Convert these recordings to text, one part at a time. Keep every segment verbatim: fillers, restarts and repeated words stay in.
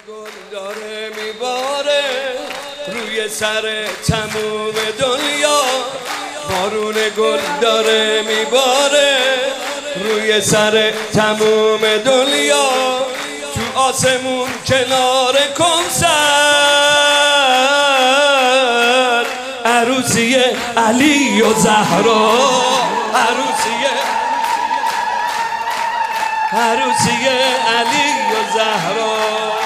گل داره میباره روی سر تموم دنیا، بارون گل داره میباره روی سر تموم دنیا، تو آسمون کنار کوثر عروسی علی و زهرا، عروسی عروسی علی و زهرا.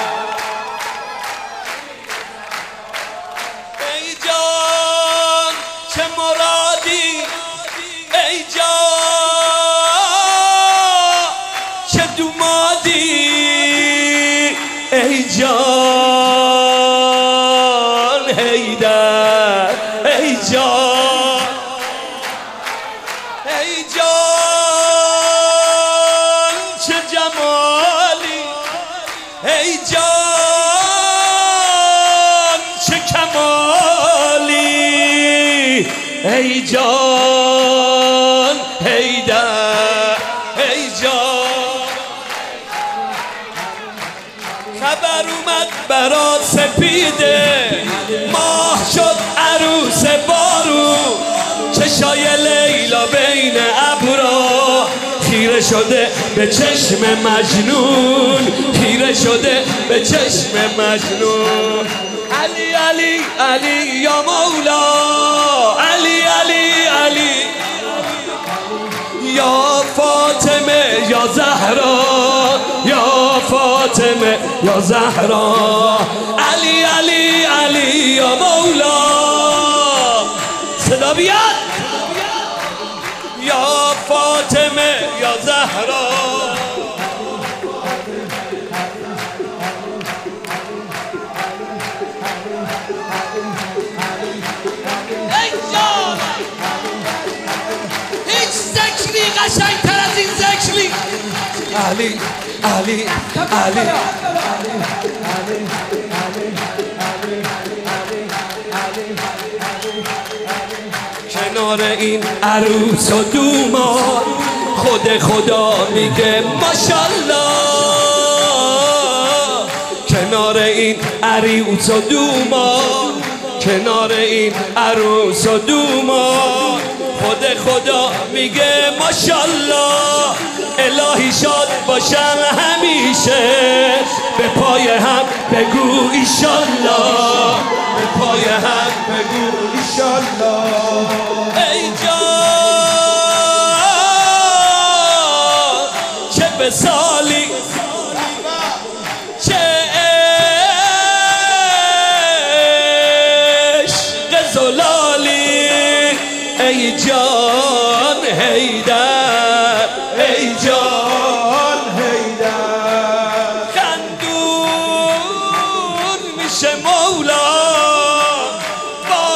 ای جان چه مرادی، ای جان چه دومادی، ای جان حیدر، ای جان ای جان چه جمالی، ای جان چه کمالی، ای جان حیدر، ای جان. خبر اومد برا سپیده، ماه شد عروس بارو، چشای لیلا بین ابرا خیره شده به چشم مجنون، خیره شده به چشم مجنون. علی علی علی یا مولا، علی علی علی یا فاطمه یا زهرا، یا فاطمه یا زهرا. علی علی علی یا مولا، صدا بیاد، یا فاطمه یا زهرا. ای جان هیچ ذکری قشنگتر از این ذکری. علی علی علی کنار این عروس و دوما خود خدا میگه ماشالله، کنار این عروس و دوما، کنار این عروس و دوما خود خدا میگه ماشالله. الهی شاد باشن همیشه، به پای هم بگو ایشالله، به پای هم بگو ایشالله. ای جان چه بسالی، چه عشق زلالی، ای جان حیدر، ای جان حیدر. خندون میشه مولا با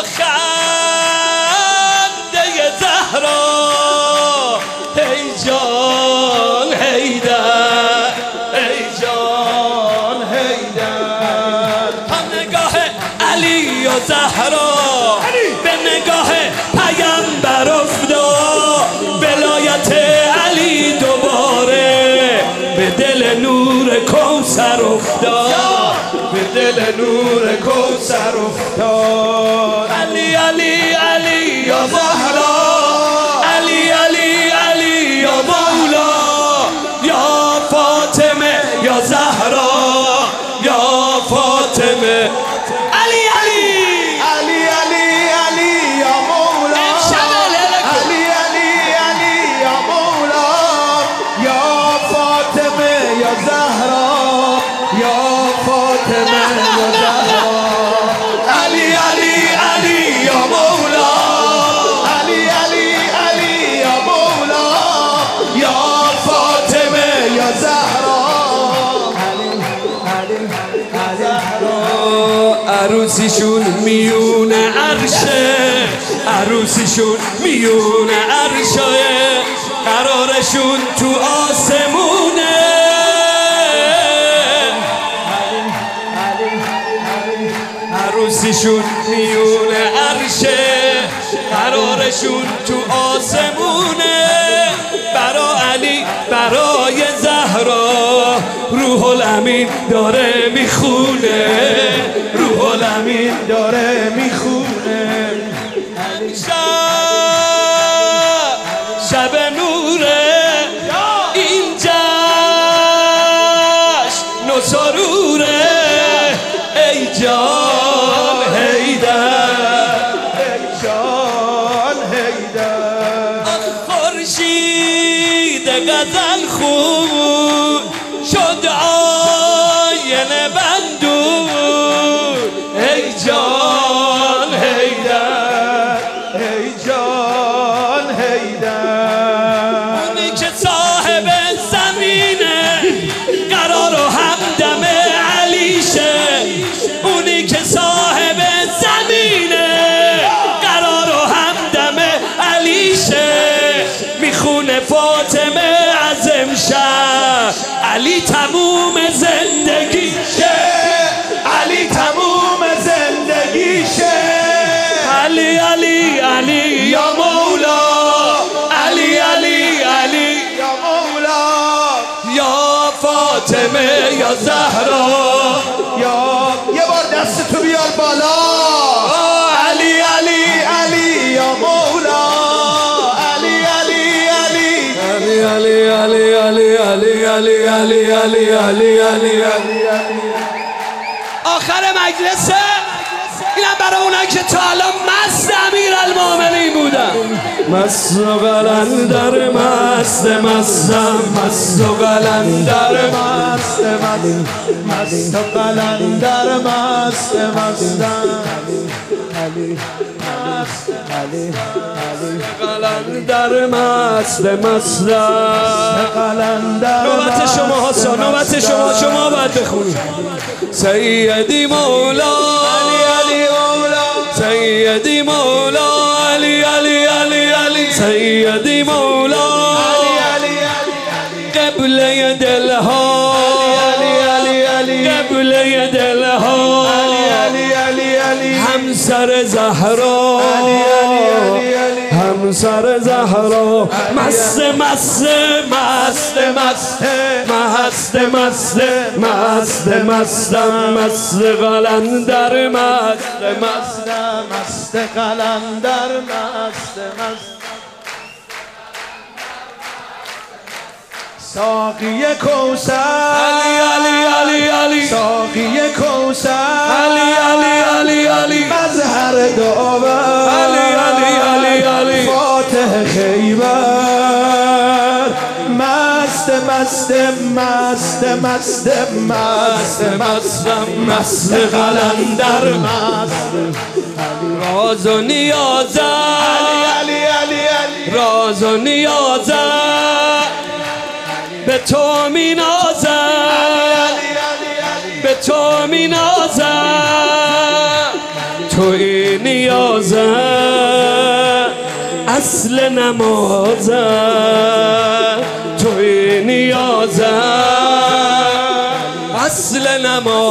خنده زهرا، ای جان حیدر، ای جان حیدر. هم نگاه علی و زهرا به نگاه پیامبر افتاد، ولایت علی دوباره به دل نور کوثر افتاد، به دل نور کوثر افتاد. علی علی علی یا زهرا، علی علی علی یا مولا، یا فاطمه یا زهرا، یا فاطمه. علی علی علی علی علی یا مولا، علی علی علی یا مولا، یا فاطمه یا زهرا، یا فاطمه یا زهرا. علی علی علی یا مولا، علی علی علی یا مولا، یا فاطمه یا زهرا. علی علی زهرا. عروسیشون میون عرشه، عروسیشون میون عرشه، قرارشون تو آسمونه. عروسیشون میون عرشه، قرارشون تو آسمونه. برا علی برای زهرا رو روح الامین داره میخونه، روح الامین داره میخونه. شب شب نوره این جشن و سروره، ای جان حیدر، ای جان حیدر. خورشید غزل خون شد آینه بندون، ای جان حیدر، ای جان حیدر. اونی که صاحب زمینه قرار و همدم علیشه، اونی که صاحب زمینه قرار و همدم علیشه، میخونه فاطمه از امشب علی تموم زندگیشه، علی تموم زندگیشه. علی علی علی یا مولا، علی علی علی یا مولا، یا فاطمه یا زهرا، یا یه بار دست تو بیار بالا. علی علی علی یا مولا، علی علی علی علی علی علی علی علی علی علی علی علی علی علی. آخر مجلسه اینم برای اونایی که تا الان مست امیرالمومنین بودن. مست و قلندر مست مستم، مست و قلندر مست مست مست قلندر مست مستم. علی علی قلندر مست مستم. قلندر نوبت شما هستان، نوبت شما، شما باید بخونید. سیدی مولا علی علی مولا، سیدی مولا علی علی علی علی، سیدی مولا علی علی قبله دلها، علی علی علی قبله دلها، علی علی علی همسر زهرا، همسر زهرا. مست مست مست مست مست مست مست مستم، مست قلندر مست مست مست قلندر مست مست. ساقی کوثر، علی علی علی علی، ساقی کوثر، علی علی علی علی، مظهر داور، علی علی علی علی، فاتح خیبر. مست مست مست مست مست مستم، مست قلندر مست. راز و نیازم، علی علی علی راز و نیازم به تو می نازم، به تو می نازم، توی نیازم اصل نمازم، توی نیازم اصل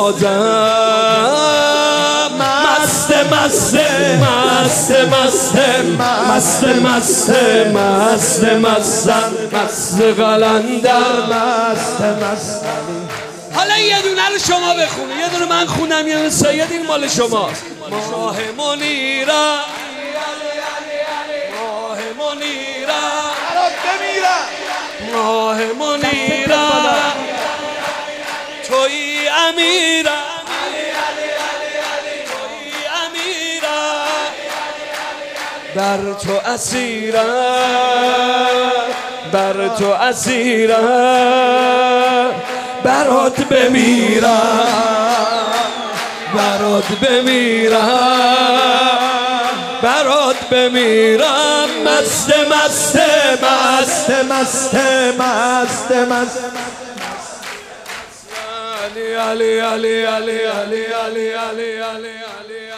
نمازم. مست مست مست مست مست مست مست مستم، مست قلندر مست مست. حالا یه دونه رو شما بخونه، یه دونه من خونم، یه دونه سید، این مال شماست. ماه منیرم، ماه منیرم، برات بمیرم. ماه منیرم، توی امیرم، توی امیرم، بر تو اسیرم، بر تو اسیرم، برات بمیرم، برات بمیرم، برات بمیرم. مست مست مست مست مست مست. علی علی علی علی علی علی علی علی علی